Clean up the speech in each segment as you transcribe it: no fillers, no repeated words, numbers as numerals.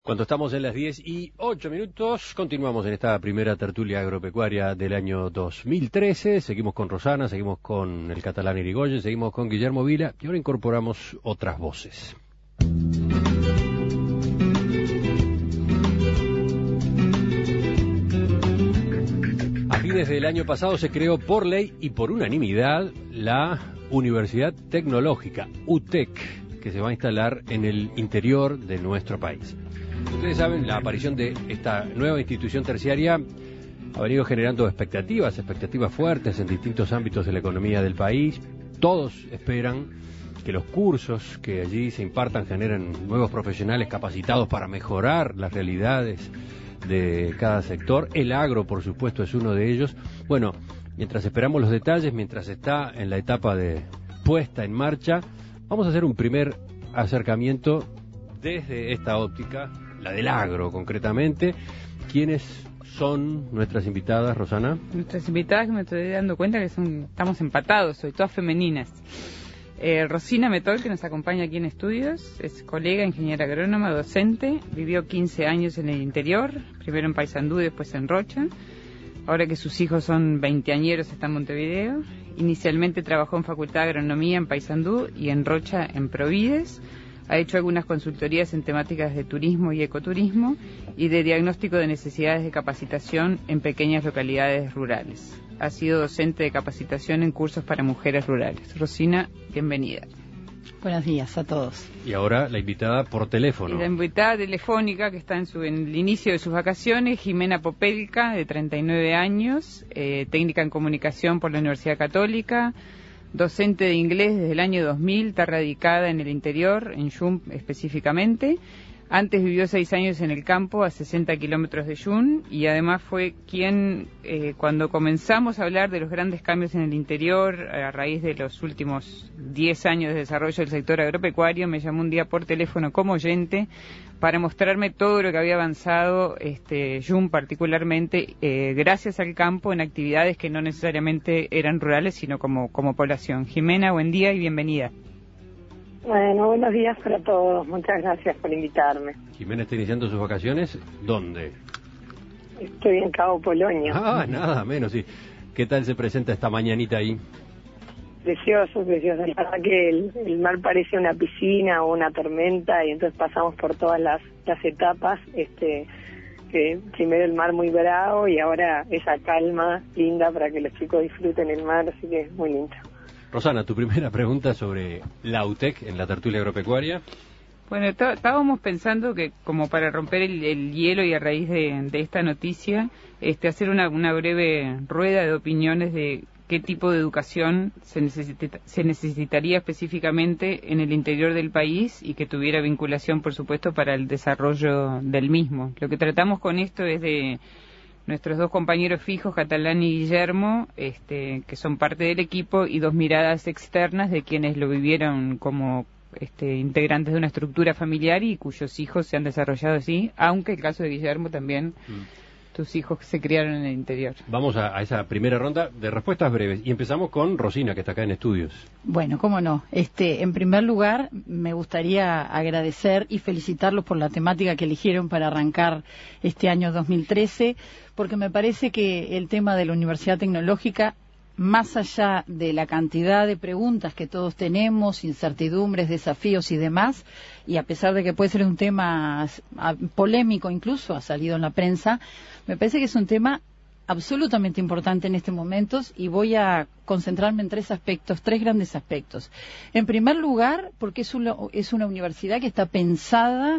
Cuando estamos en las 10:08, continuamos en esta primera tertulia agropecuaria del año 2013. Seguimos con Rosana, seguimos con el catalán Irigoyen, seguimos con Guillermo Vila y ahora incorporamos otras voces. A fines del año pasado se creó por ley y por unanimidad la Universidad Tecnológica, UTEC, que se va a instalar en el interior de nuestro país. Ustedes saben, la aparición de esta nueva institución terciaria ha venido generando expectativas fuertes en distintos ámbitos de la economía del país. Todos esperan que los cursos que allí se impartan generen nuevos profesionales capacitados para mejorar las realidades de cada sector. El agro, por supuesto, es uno de ellos. Bueno, mientras esperamos los detalles, mientras está en la etapa de puesta en marcha, vamos a hacer un primer acercamiento desde esta óptica, la del agro concretamente. ¿Quiénes son nuestras invitadas, Rosana? Nuestras invitadas, que me estoy dando cuenta que estamos empatados, hoy todas femeninas. Rosina Metol, que nos acompaña aquí en estudios, es colega, ingeniera agrónoma, docente, vivió 15 años en el interior, primero en Paysandú y después en Rocha. Ahora que sus hijos son veinteañeros, está en Montevideo. Inicialmente trabajó en Facultad de Agronomía en Paysandú y en Rocha en Provides. Ha hecho algunas consultorías en temáticas de turismo y ecoturismo y de diagnóstico de necesidades de capacitación en pequeñas localidades rurales. Ha sido docente de capacitación en cursos para mujeres rurales. Rosina, bienvenida. Buenos días a todos. Y ahora la invitada por teléfono. Y la invitada telefónica, que está en el inicio de sus vacaciones, Jimena Popelka, de 39 años, técnica en comunicación por la Universidad Católica, docente de inglés desde el año 2000, está radicada en el interior, en Yum específicamente. Antes vivió 6 años en el campo, a 60 kilómetros de Yum, y además fue quien, cuando comenzamos a hablar de los grandes cambios en el interior, a raíz de los últimos 10 años de desarrollo del sector agropecuario, me llamó un día por teléfono como oyente para mostrarme todo lo que había avanzado Yum particularmente, gracias al campo, en actividades que no necesariamente eran rurales, sino como población. Jimena, buen día y bienvenida. Bueno, buenos días para todos. Muchas gracias por invitarme. Jimena está iniciando sus vacaciones. ¿Dónde? Estoy en Cabo Polonio. Ah, nada menos, sí. ¿Qué tal se presenta esta mañanita ahí? Precioso, precioso. La verdad que el mar parece una piscina o una tormenta y entonces pasamos por todas las etapas. Primero el mar muy bravo y ahora esa calma linda para que los chicos disfruten el mar, así que es muy lindo. Rosana, tu primera pregunta sobre la UTEC en la tertulia agropecuaria. Bueno, estábamos pensando que como para romper el hielo y a raíz de esta noticia, hacer una breve rueda de opiniones de qué tipo de educación se necesitaría específicamente en el interior del país y que tuviera vinculación, por supuesto, para el desarrollo del mismo. Lo que tratamos con esto es de nuestros dos compañeros fijos, Catalán y Guillermo, que son parte del equipo, y dos miradas externas de quienes lo vivieron como integrantes de una estructura familiar y cuyos hijos se han desarrollado así, aunque el caso de Guillermo también, tus hijos se criaron en el interior. Vamos a esa primera ronda de respuestas breves y empezamos con Rosina, que está acá en estudios. Bueno, cómo no. En primer lugar, me gustaría agradecer y felicitarlos por la temática que eligieron para arrancar este año 2013, porque me parece que el tema de la Universidad Tecnológica, más allá de la cantidad de preguntas que todos tenemos, incertidumbres, desafíos y demás, y a pesar de que puede ser un tema polémico incluso, ha salido en la prensa, me parece que es un tema absolutamente importante en estos momentos y voy a concentrarme en tres grandes aspectos. En primer lugar, porque es una universidad que está pensada,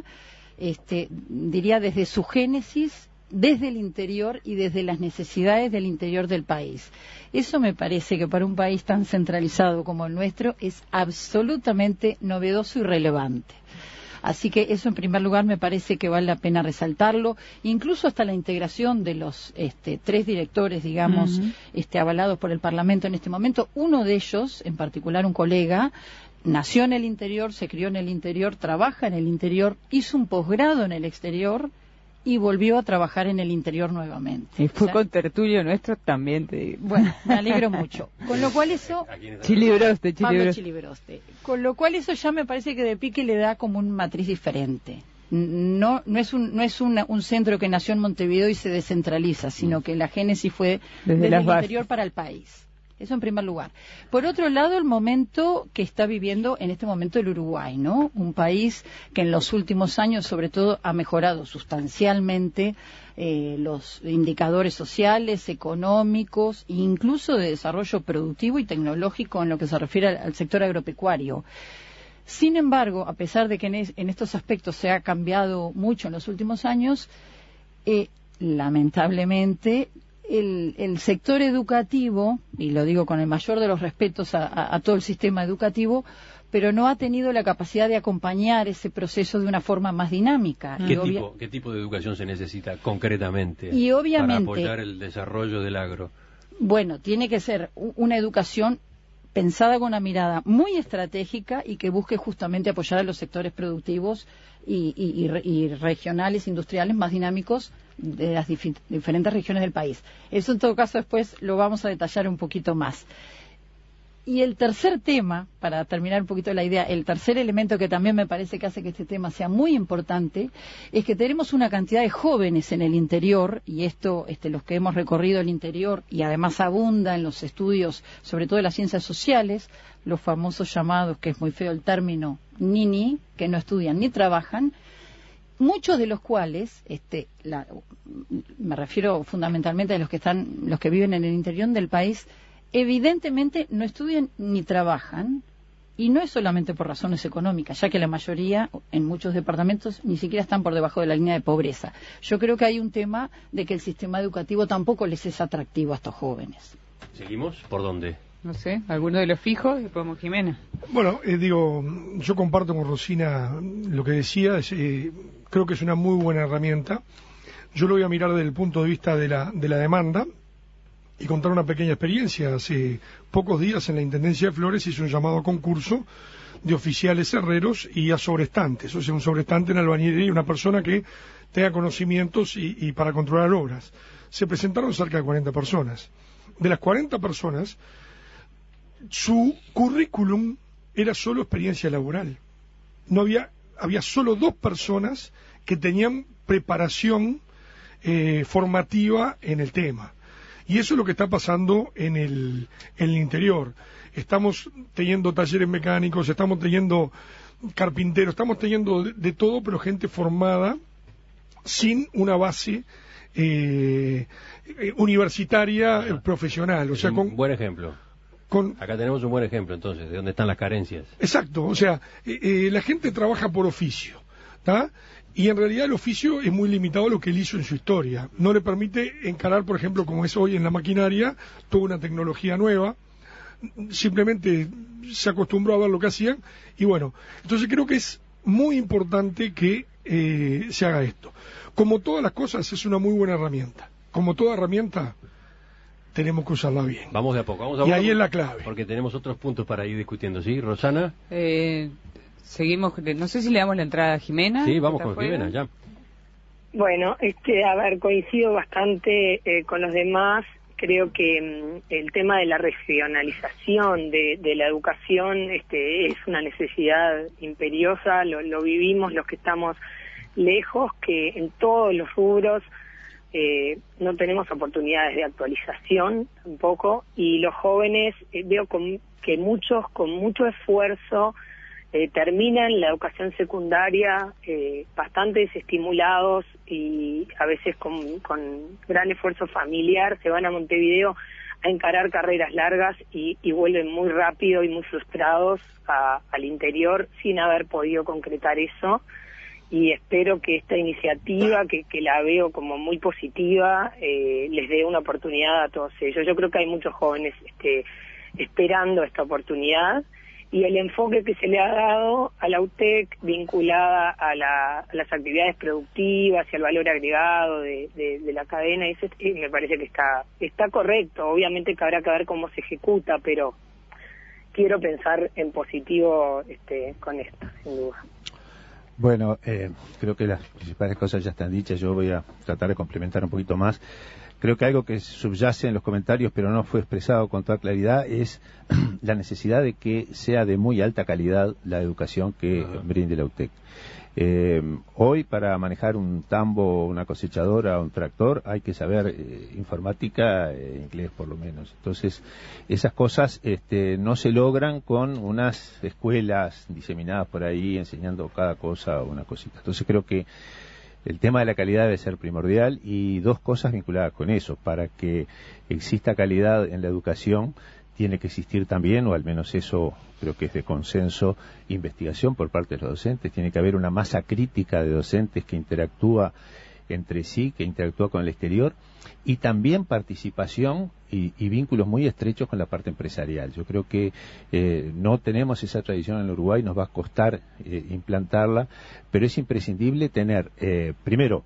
diría desde su génesis, desde el interior y desde las necesidades del interior del país. Eso me parece que para un país tan centralizado como el nuestro es absolutamente novedoso y relevante. Así que eso en primer lugar me parece que vale la pena resaltarlo, incluso hasta la integración de los tres directores, digamos, avalados por el Parlamento en este momento. Uno de ellos, en particular un colega, nació en el interior, se crió en el interior, trabaja en el interior, hizo un posgrado en el exterior y volvió a trabajar en el interior nuevamente. Y fue contertulio nuestro también, te digo. Bueno, me alegro mucho. Con lo cual eso... Chilibroste. Con lo cual eso ya me parece que de pique le da como una matriz diferente. no es un centro que nació en Montevideo y se descentraliza, sino que la génesis fue desde el interior para el país. Eso en primer lugar. Por otro lado, el momento que está viviendo en este momento el Uruguay, ¿no? Un país que en los últimos años, sobre todo, ha mejorado sustancialmente los indicadores sociales, económicos e incluso de desarrollo productivo y tecnológico en lo que se refiere al sector agropecuario. Sin embargo, a pesar de que en estos aspectos se ha cambiado mucho en los últimos años, lamentablemente el sector educativo, y lo digo con el mayor de los respetos a todo el sistema educativo, pero no ha tenido la capacidad de acompañar ese proceso de una forma más dinámica. ¿Qué tipo de educación se necesita concretamente para apoyar el desarrollo del agro? Bueno, tiene que ser una educación pensada con una mirada muy estratégica y que busque justamente apoyar a los sectores productivos y regionales, industriales más dinámicos de las diferentes regiones del país. Eso en todo caso después lo vamos a detallar un poquito más. Y el tercer tema, para terminar un poquito la idea, el tercer elemento que también me parece que hace que este tema sea muy importante, es que tenemos una cantidad de jóvenes en el interior, y esto, los que hemos recorrido el interior, y además abunda en los estudios, sobre todo de las ciencias sociales, los famosos llamados, que es muy feo el término, nini, que no estudian ni trabajan, muchos de los cuales, me refiero fundamentalmente a los que viven en el interior del país, evidentemente no estudian ni trabajan, y no es solamente por razones económicas, ya que la mayoría en muchos departamentos ni siquiera están por debajo de la línea de pobreza. Yo creo que hay un tema de que el sistema educativo tampoco les es atractivo a estos jóvenes. ¿Seguimos? ¿Por dónde? No sé, alguno de los fijos, después podemos Jimena. Bueno, yo comparto con Rosina lo que decía, creo que es una muy buena herramienta. Yo lo voy a mirar desde el punto de vista de la demanda y contar una pequeña experiencia. Hace pocos días en la Intendencia de Flores hizo un llamado a concurso de oficiales herreros y a sobrestantes, o sea, un sobrestante en albañilería y una persona que tenga conocimientos y para controlar obras. Se presentaron cerca de 40 personas. De las 40 personas, su currículum era solo experiencia laboral. No había solo 2 personas que tenían preparación formativa en el tema. Y eso es lo que está pasando en el interior. Estamos teniendo talleres mecánicos, estamos teniendo carpinteros, estamos teniendo de todo, pero gente formada sin una base universitaria profesional. O sea, buen ejemplo. Acá tenemos un buen ejemplo, entonces, de dónde están las carencias. Exacto, o sea, la gente trabaja por oficio, ¿está? Y en realidad el oficio es muy limitado a lo que él hizo en su historia. No le permite encarar, por ejemplo, como es hoy en la maquinaria, toda una tecnología nueva. Simplemente se acostumbró a ver lo que hacían. Y bueno, entonces creo que es muy importante que se haga esto. Como todas las cosas, es una muy buena herramienta. Como toda herramienta, tenemos que usarla bien. Vamos de a poco. Y ahí es la clave. Porque tenemos otros puntos para ir discutiendo. ¿Sí, Rosana? Seguimos, no sé si le damos la entrada a Jimena. Sí, vamos con Jimena, ya. Bueno, a ver, coincido bastante con los demás. Creo que el tema de la regionalización de la educación es una necesidad imperiosa. Lo vivimos los que estamos lejos, que en todos los rubros no tenemos oportunidades de actualización tampoco, y los jóvenes veo que muchos con mucho esfuerzo terminan la educación secundaria bastante desestimulados y a veces con gran esfuerzo familiar se van a Montevideo a encarar carreras largas y vuelven muy rápido y muy frustrados al interior sin haber podido concretar eso. Y espero que esta iniciativa, que la veo como muy positiva, les dé una oportunidad a todos ellos. Yo creo que hay muchos jóvenes esperando esta oportunidad, y el enfoque que se le ha dado a la UTEC vinculada a las actividades productivas y al valor agregado de la cadena, me parece que está correcto. Obviamente que habrá que ver cómo se ejecuta, pero quiero pensar en positivo con esto, sin duda. Bueno, creo que las principales cosas ya están dichas. Yo voy a tratar de complementar un poquito más. Creo que algo que subyace en los comentarios, pero no fue expresado con toda claridad, es la necesidad de que sea de muy alta calidad la educación que brinde la UTEC. Hoy para manejar un tambo, una cosechadora, un tractor, hay que saber informática, inglés por lo menos. Entonces, esas cosas no se logran con unas escuelas diseminadas por ahí enseñando cada cosa o una cosita. Entonces creo que el tema de la calidad debe ser primordial, y dos cosas vinculadas con eso. Para que exista calidad en la educación, tiene que existir también, o al menos eso creo que es de consenso, investigación por parte de los docentes. Tiene que haber una masa crítica de docentes que interactúa entre sí, que interactúa con el exterior, y también participación y vínculos muy estrechos con la parte empresarial. Yo creo que no tenemos esa tradición en el Uruguay, nos va a costar implantarla, pero es imprescindible tener, primero,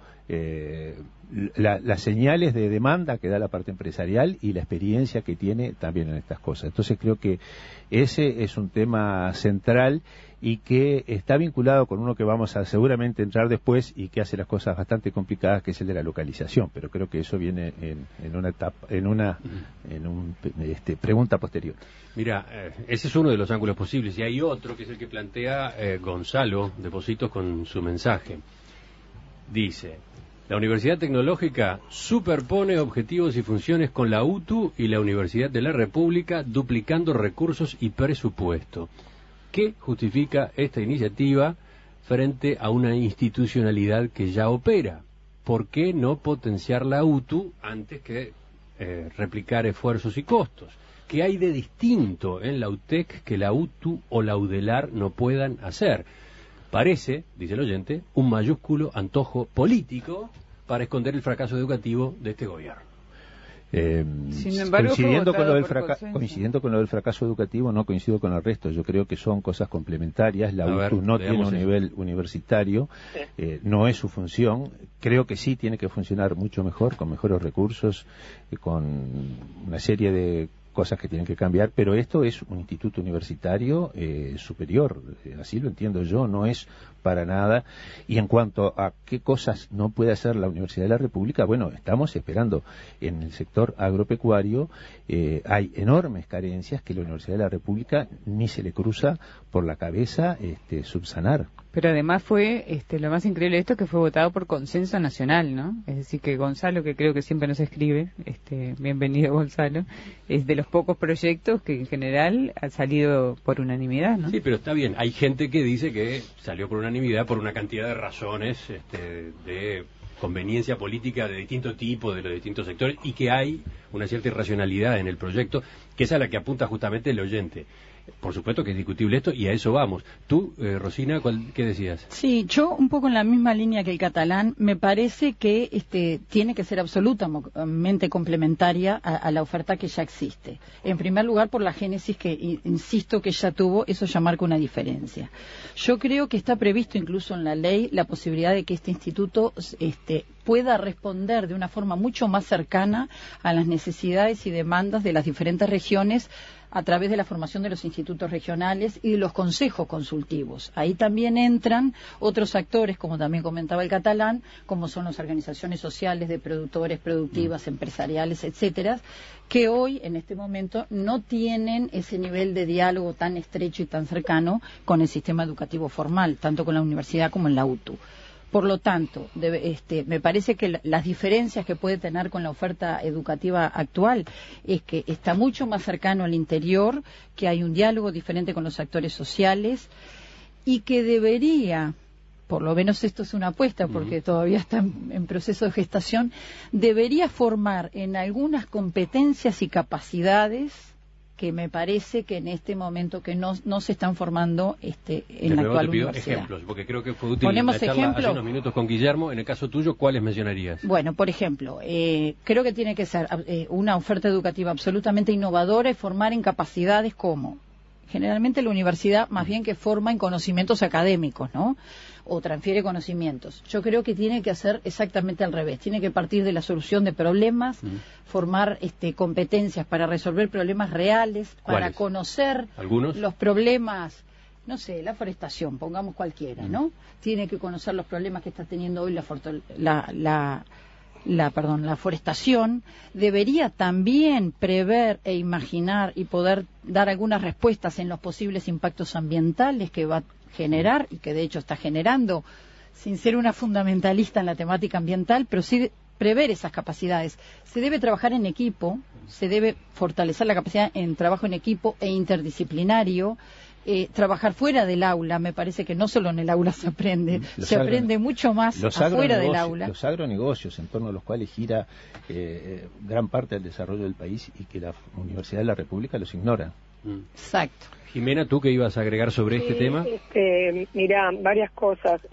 las señales de demanda que da la parte empresarial y la experiencia que tiene también en estas cosas. Entonces creo que ese es un tema central y que está vinculado con uno que vamos a seguramente entrar después y que hace las cosas bastante complicadas, que es el de la localización, pero creo que eso viene en una etapa, en una pregunta posterior. Mira, ese es uno de los ángulos posibles, y hay otro que es el que plantea Gonzalo de Positos con su mensaje. Dice: la Universidad Tecnológica superpone objetivos y funciones con la UTU y la Universidad de la República, duplicando recursos y presupuesto. ¿Qué justifica esta iniciativa frente a una institucionalidad que ya opera? ¿Por qué no potenciar la UTU antes que replicar esfuerzos y costos? ¿Qué hay de distinto en la UTEC que la UTU o la UDELAR no puedan hacer? Parece, dice el oyente, un mayúsculo antojo político para esconder el fracaso educativo de este gobierno. Sin embargo, coincidiendo con lo del fracaso educativo, no coincido con el resto. Yo creo que son cosas complementarias. La UTU no tiene un nivel universitario, no es su función. Creo que sí tiene que funcionar mucho mejor, con mejores recursos, con una serie de cosas que tienen que cambiar, pero esto es un instituto universitario superior, así lo entiendo yo, no es para nada. Y en cuanto a qué cosas no puede hacer la Universidad de la República, bueno, estamos esperando. En el sector agropecuario hay enormes carencias que la Universidad de la República ni se le cruza por la cabeza subsanar. Pero además fue, lo más increíble de esto, que fue votado por consenso nacional, ¿no? Es decir, que Gonzalo, que creo que siempre nos escribe, bienvenido Gonzalo, es de los pocos proyectos que en general ha salido por unanimidad, ¿no? Sí, pero está bien. Hay gente que dice que salió por unanimidad por una cantidad de razones de conveniencia política de distinto tipo, de los distintos sectores, y que hay una cierta irracionalidad en el proyecto, que es a la que apunta justamente el oyente. Por supuesto que es discutible esto, y a eso vamos. Tú, Rosina, ¿qué decías? Sí, yo un poco en la misma línea que el catalán. Me parece que tiene que ser absolutamente complementaria a la oferta que ya existe. En primer lugar, por la génesis que, insisto, que ya tuvo, eso ya marca una diferencia. Yo creo que está previsto incluso en la ley la posibilidad de que este instituto pueda responder de una forma mucho más cercana a las necesidades y demandas de las diferentes regiones, a través de la formación de los institutos regionales y de los consejos consultivos. Ahí también entran otros actores, como también comentaba el catalán, como son las organizaciones sociales de productores, productivas, empresariales, etcétera, que hoy, en este momento, no tienen ese nivel de diálogo tan estrecho y tan cercano con el sistema educativo formal, tanto con la universidad como en la UTU. Por lo tanto, me parece que las diferencias que puede tener con la oferta educativa actual es que está mucho más cercano al interior, que hay un diálogo diferente con los actores sociales y que debería, por lo menos esto es una apuesta porque todavía está en proceso de gestación, debería formar en algunas competencias y capacidades que me parece que en este momento que no se están formando en la actual universidad. Ejemplos, porque creo que fue útil ¿Ponemos la charla ejemplos? hace unos minutos con Guillermo. En el caso tuyo, ¿cuáles mencionarías? Bueno, por ejemplo, creo que tiene que ser una oferta educativa absolutamente innovadora y formar en capacidades como, generalmente la universidad más bien que forma en conocimientos académicos, ¿no? O transfiere conocimientos. Yo creo que tiene que hacer exactamente al revés. Tiene que partir de la solución de problemas, formar competencias para resolver problemas reales, para conocer ¿algunos? Los problemas. No sé, la forestación, pongamos cualquiera, ¿no? Tiene que conocer los problemas que está teniendo hoy la forestación, debería también prever e imaginar y poder dar algunas respuestas en los posibles impactos ambientales que va a generar y que de hecho está generando, sin ser una fundamentalista en la temática ambiental, pero sí prever esas capacidades. Se debe trabajar en equipo, se debe fortalecer la capacidad en trabajo en equipo e interdisciplinario, trabajar fuera del aula. Me parece que no solo en el aula se aprende, se aprende mucho más afuera del aula. Los agronegocios en torno a los cuales gira gran parte del desarrollo del país y que la Universidad de la República los ignora. Exacto. Jimena, ¿tú qué ibas a agregar sobre este tema? Mira, varias cosas.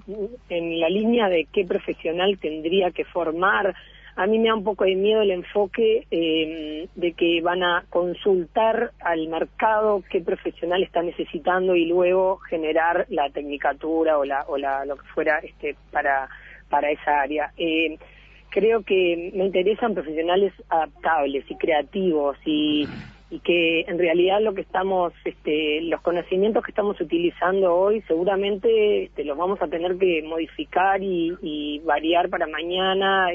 En la línea de qué profesional tendría que formar, a mí me da un poco de miedo el enfoque de que van a consultar al mercado qué profesional está necesitando y luego generar la tecnicatura o lo que fuera para esa área. Creo que me interesan profesionales adaptables y creativos y que en realidad lo que estamos, los conocimientos que estamos utilizando hoy seguramente los vamos a tener que modificar y variar para mañana,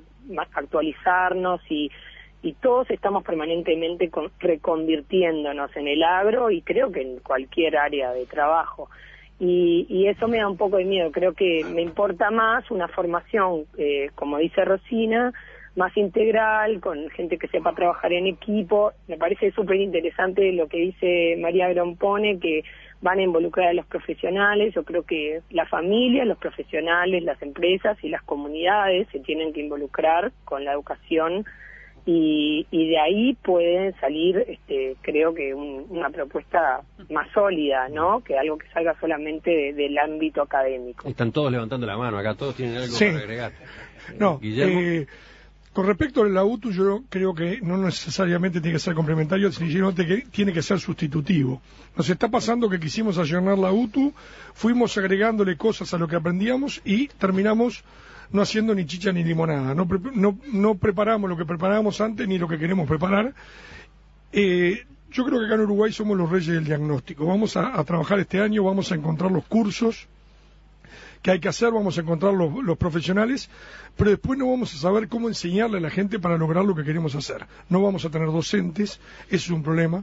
actualizarnos y todos estamos permanentemente reconvirtiéndonos en el agro y creo que en cualquier área de trabajo. Y eso me da un poco de miedo. Creo que me importa más una formación, como dice Rosina, más integral, con gente que sepa trabajar en equipo. Me parece súper interesante lo que dice María Grompone, que van a involucrar a los profesionales. Yo creo que la familia, los profesionales, las empresas y las comunidades se tienen que involucrar con la educación y de ahí pueden salir, creo que una propuesta más sólida, ¿no? Que algo que salga solamente del ámbito académico. Están todos levantando la mano acá, todos tienen algo para agregar. No, Guillermo. Con respecto a la UTU, yo creo que no necesariamente tiene que ser complementario, sino que tiene que ser sustitutivo. Nos está pasando que quisimos allanar la UTU, fuimos agregándole cosas a lo que aprendíamos y terminamos no haciendo ni chicha ni limonada. No preparamos lo que preparábamos antes ni lo que queremos preparar. Yo creo que acá en Uruguay somos los reyes del diagnóstico. Vamos a trabajar este año, vamos a encontrar los cursos que hay que hacer, vamos a encontrar los profesionales, pero después no vamos a saber cómo enseñarle a la gente para lograr lo que queremos hacer. No vamos a tener docentes, ese es un problema.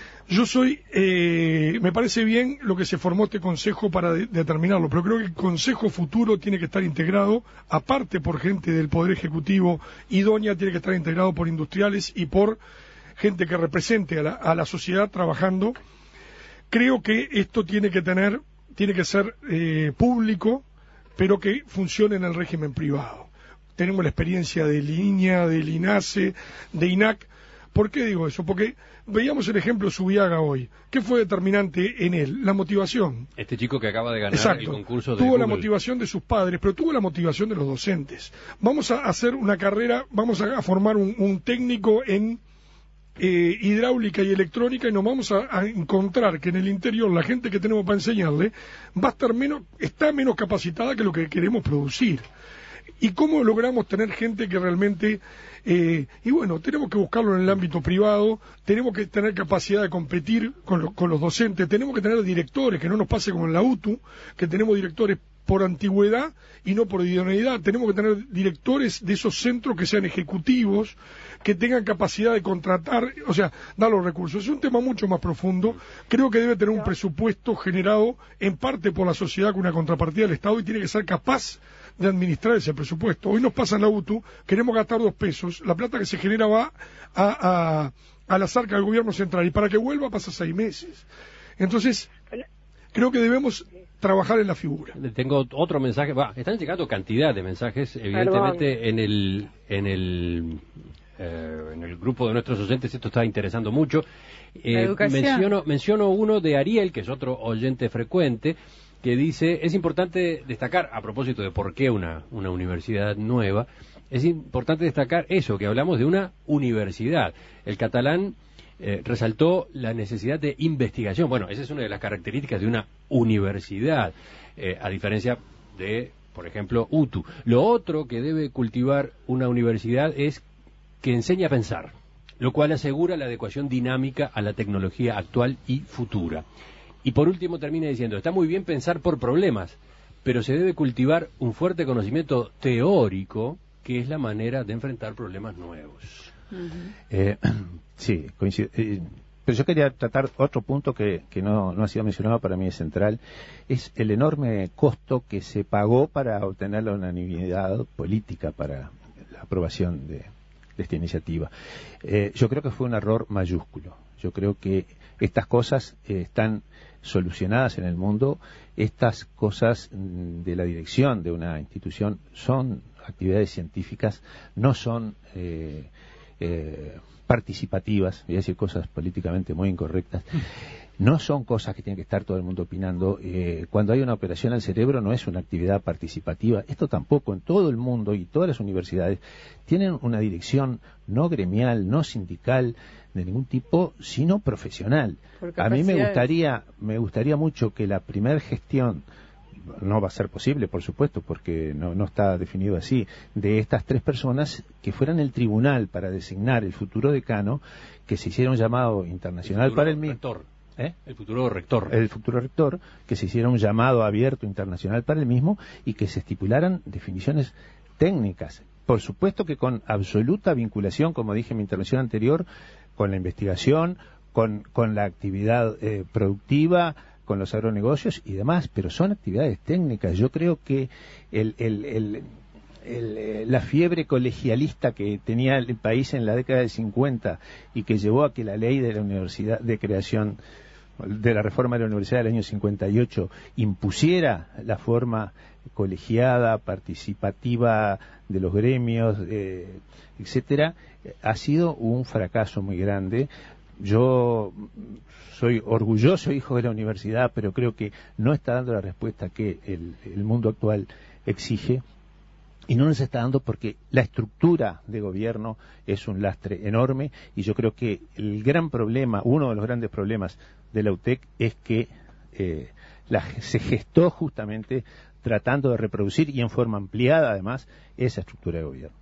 Me parece bien lo que se formó este consejo para determinarlo, pero creo que el consejo futuro tiene que estar integrado, aparte por gente del Poder Ejecutivo idónea, tiene que estar integrado por industriales y por gente que represente a la sociedad trabajando. Creo que esto tiene que ser público, pero que funcione en el régimen privado. Tenemos la experiencia de Línea, del INASE, de INAC. ¿Por qué digo eso? Porque veíamos el ejemplo Subiaga hoy. ¿Qué fue determinante en él? La motivación. Este chico que acaba de ganar el concurso de Tuvo Google. la motivación de sus padres, pero tuvo la motivación de los docentes. Vamos a hacer una carrera, vamos a formar un técnico en hidráulica y electrónica y nos vamos a encontrar que en el interior la gente que tenemos para enseñarle está menos capacitada que lo que queremos producir. ¿Y cómo logramos tener gente que realmente, tenemos que buscarlo en el ámbito privado, tenemos que tener capacidad de competir con los docentes, tenemos que tener directores, que no nos pase como en la UTU, que tenemos directores por antigüedad y no por idoneidad. Tenemos que tener directores de esos centros que sean ejecutivos, que tengan capacidad de contratar, dar los recursos. Es un tema mucho más profundo. Creo que debe tener un presupuesto generado en parte por la sociedad con una contrapartida del Estado y tiene que ser capaz de administrar ese presupuesto. Hoy nos pasa en la UTU, queremos gastar 2 pesos, la plata que se genera va a las arcas del gobierno central y para que vuelva pasa 6 meses. Entonces, creo que debemos trabajar en la figura. Tengo otro mensaje. Están llegando cantidad de mensajes, evidentemente en el grupo de nuestros oyentes esto está interesando mucho. Menciono uno de Ariel, que es otro oyente frecuente, que dice, es importante destacar, a propósito de por qué una universidad nueva, es importante destacar eso, que hablamos de una universidad. El catalán resaltó la necesidad de investigación. Bueno, esa es una de las características de una universidad, a diferencia de, por ejemplo, UTU. Lo otro que debe cultivar una universidad es que enseñe a pensar, lo cual asegura la adecuación dinámica a la tecnología actual y futura. Y por último termina diciendo, está muy bien pensar por problemas, pero se debe cultivar un fuerte conocimiento teórico que es la manera de enfrentar problemas nuevos. Sí, coincido. Pero yo quería tratar otro punto que no ha sido mencionado, para mí es central, es el enorme costo que se pagó para obtener la unanimidad política para la aprobación de esta iniciativa. Yo creo que fue un error mayúsculo. Yo creo que estas cosas están solucionadas en el mundo. Estas cosas de la dirección de una institución son actividades científicas, no son participativas, voy a decir cosas políticamente muy incorrectas, no son cosas que tiene que estar todo el mundo opinando. Cuando hay una operación al cerebro no es una actividad participativa. Esto tampoco, en todo el mundo y todas las universidades tienen una dirección no gremial, no sindical, de ningún tipo, sino profesional. A mí me gustaría mucho que la primer gestión, no va a ser posible, por supuesto, porque no está definido así, de estas 3 personas que fueran el tribunal para designar el futuro decano, que se hiciera un llamado internacional para el mismo. El futuro rector. El futuro rector, que se hiciera un llamado abierto internacional para el mismo y que se estipularan definiciones técnicas. Por supuesto que con absoluta vinculación, como dije en mi intervención anterior, con la investigación, con la actividad productiva, con los agronegocios y demás, pero son actividades técnicas. Yo creo que la fiebre colegialista que tenía el país en la década del 50 y que llevó a que la ley de la universidad de creación de la reforma de la universidad del año 58 impusiera la forma colegiada, participativa de los gremios, etcétera, ha sido un fracaso muy grande. Yo soy orgulloso hijo de la universidad, pero creo que no está dando la respuesta que el mundo actual exige, y no nos está dando porque la estructura de gobierno es un lastre enorme, y yo creo que el gran problema, uno de los grandes problemas de la UTEC es que se gestó justamente tratando de reproducir, y en forma ampliada además, esa estructura de gobierno.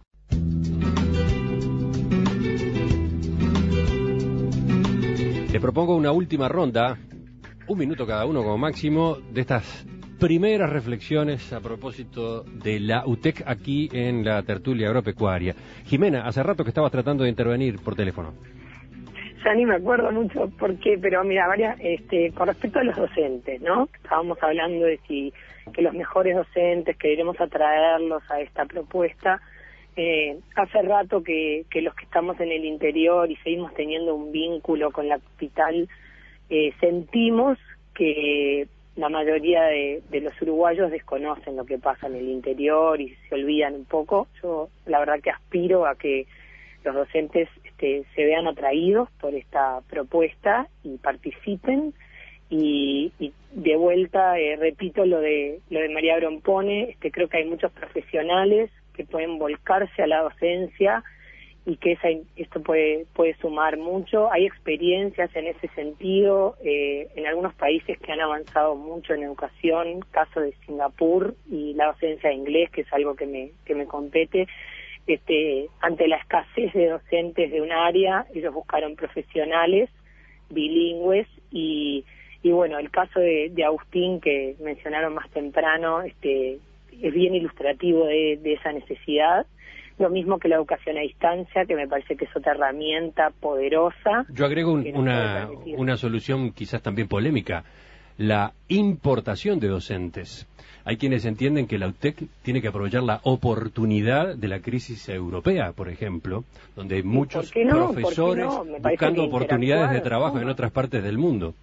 Le propongo una última ronda, 1 minuto cada uno como máximo, de estas primeras reflexiones a propósito de la UTEC aquí en la tertulia agropecuaria. Jimena, hace rato que estabas tratando de intervenir por teléfono. Ya ni me acuerdo mucho por qué, pero mira, con respecto a los docentes, ¿no? Estábamos hablando de que los mejores docentes, que iremos a traerlos a esta propuesta. Hace rato que los que estamos en el interior y seguimos teniendo un vínculo con la capital, sentimos que la mayoría de los uruguayos desconocen lo que pasa en el interior y se olvidan un poco. Yo la verdad que aspiro a que los docentes se vean atraídos por esta propuesta y participen, y de vuelta repito lo de María Brompone. Creo que hay muchos profesionales que pueden volcarse a la docencia y que esto puede sumar mucho. Hay experiencias en ese sentido en algunos países que han avanzado mucho en educación, caso de Singapur y la docencia de inglés, que es algo que me compete. Ante la escasez de docentes de un área, ellos buscaron profesionales bilingües y bueno, el caso de Agustín que mencionaron más temprano es bien ilustrativo de esa necesidad. Lo mismo que la educación a distancia, que me parece que es otra herramienta poderosa. Yo agrego una solución quizás también polémica: la importación de docentes. Hay quienes entienden que la UTEC tiene que aprovechar la oportunidad de la crisis europea, por ejemplo, donde hay muchos profesores buscando oportunidades de trabajo en otras partes del mundo.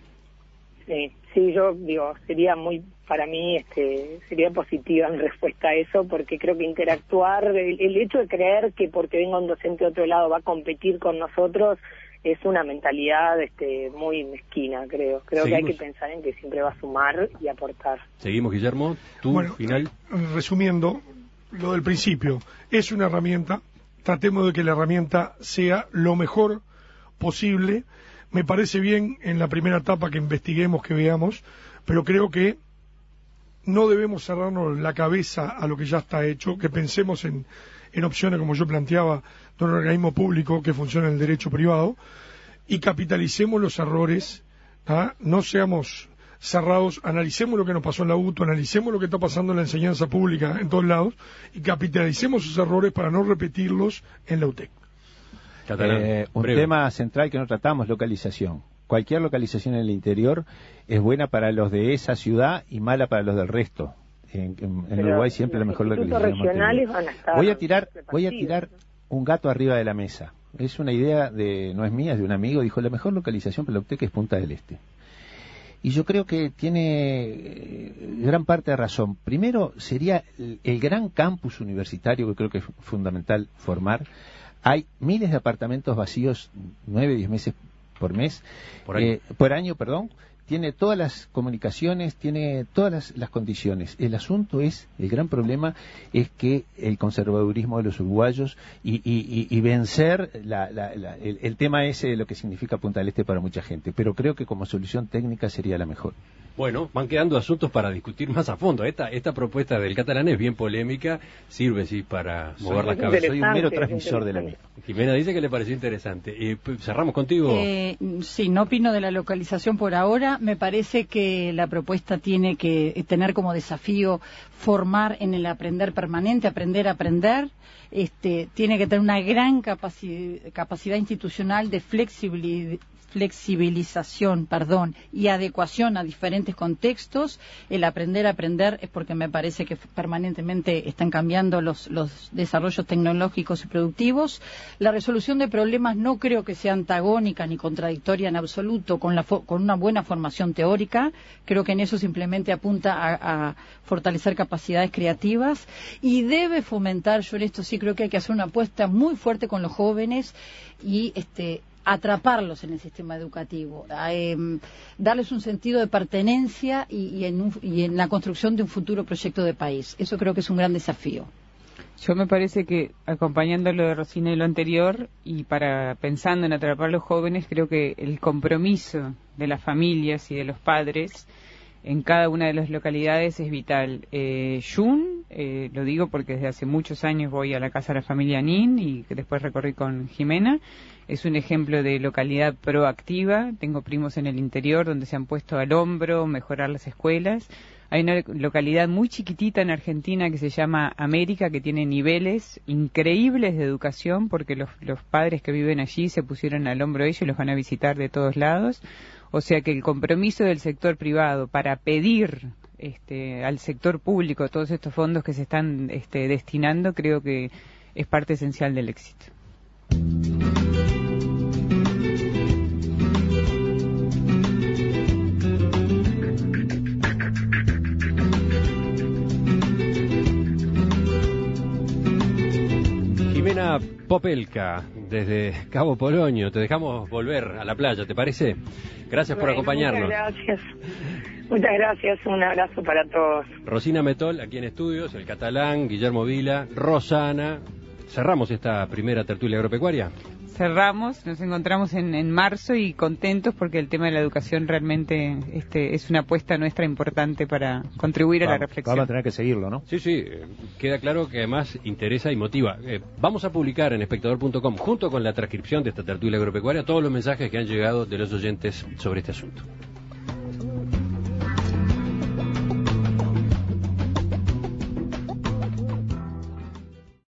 Sí, yo digo, para mí sería positiva en respuesta a eso, porque creo que interactuar, el hecho de creer que porque venga un docente de otro lado va a competir con nosotros, es una mentalidad muy mezquina, creo. Creo que hay que pensar en que siempre va a sumar y aportar. Seguimos, Guillermo, final. Resumiendo, lo del principio, es una herramienta, tratemos de que la herramienta sea lo mejor posible. Me parece bien en la primera etapa que investiguemos, que veamos, pero creo que no debemos cerrarnos la cabeza a lo que ya está hecho, que pensemos en opciones, como yo planteaba, de un organismo público que funcione en el derecho privado, y capitalicemos los errores, no seamos cerrados, analicemos lo que nos pasó en la UTU, analicemos lo que está pasando en la enseñanza pública en todos lados y capitalicemos esos errores para no repetirlos en la UTEC. Un tema central que no tratamos, localización. Cualquier localización en el interior es buena para los de esa ciudad y mala para los del resto. En Uruguay siempre la mejor localización. Regionales van a estar voy a tirar un gato arriba de la mesa. Es una idea no es mía, es de un amigo. Dijo, la mejor localización para la UTEC es Punta del Este. Y yo creo que tiene gran parte de razón. Primero, sería el gran campus universitario que creo que es fundamental formar. Hay miles de apartamentos vacíos, 9, 10 meses por mes, por año, tiene todas las comunicaciones, tiene todas las condiciones. El asunto es, el gran problema es que el conservadurismo de los uruguayos y vencer el tema ese de lo que significa Punta del Este para mucha gente. Pero creo que como solución técnica sería la mejor. Bueno, van quedando asuntos para discutir más a fondo. Esta propuesta del catalán es bien polémica, sirve para mover las cabezas. Soy un mero transmisor de la misma. Jimena dice que le pareció interesante. Cerramos contigo. Sí, no opino de la localización por ahora. Me parece que la propuesta tiene que tener como desafío formar en el aprender permanente, aprender a aprender. Tiene que tener una gran capacidad institucional de flexibilización y adecuación a diferentes contextos. El aprender a aprender es porque me parece que permanentemente están cambiando los desarrollos tecnológicos y productivos. La resolución de problemas no creo que sea antagónica ni contradictoria en absoluto con una buena formación teórica. Creo que en eso simplemente apunta a fortalecer capacidades creativas y debe fomentar, yo en esto sí creo que hay que hacer una apuesta muy fuerte con los jóvenes y atraparlos en el sistema educativo, darles un sentido de pertenencia y en la construcción de un futuro proyecto de país. Eso creo que es un gran desafío. Yo me parece que, acompañando lo de Rosina y lo anterior, y pensando en atrapar a los jóvenes, creo que el compromiso de las familias y de los padres en cada una de las localidades es vital. Lo digo porque desde hace muchos años voy a la casa de la familia Nin y que después recorrí con Jimena. Es un ejemplo de localidad proactiva. Tengo primos en el interior donde se han puesto al hombro mejorar las escuelas. Hay una localidad muy chiquitita en Argentina que se llama América, que tiene niveles increíbles de educación porque los padres que viven allí se pusieron al hombro ellos y los van a visitar de todos lados. O sea que el compromiso del sector privado para pedir al sector público todos estos fondos que se están destinando, creo que es parte esencial del éxito. Jimena Popelka, desde Cabo Polonio. Te dejamos volver a la playa, ¿te parece? Gracias por acompañarnos. Muchas gracias, un abrazo para todos. Rosina Metol, aquí en estudios, el catalán, Guillermo Vila, Rosana. ¿Cerramos esta primera tertulia agropecuaria? Cerramos, nos encontramos en marzo y contentos porque el tema de la educación realmente es una apuesta nuestra importante para contribuir a la reflexión. Vamos a tener que seguirlo, ¿no? Sí, queda claro que además interesa y motiva. Vamos a publicar en espectador.com, junto con la transcripción de esta tertulia agropecuaria, todos los mensajes que han llegado de los oyentes sobre este asunto.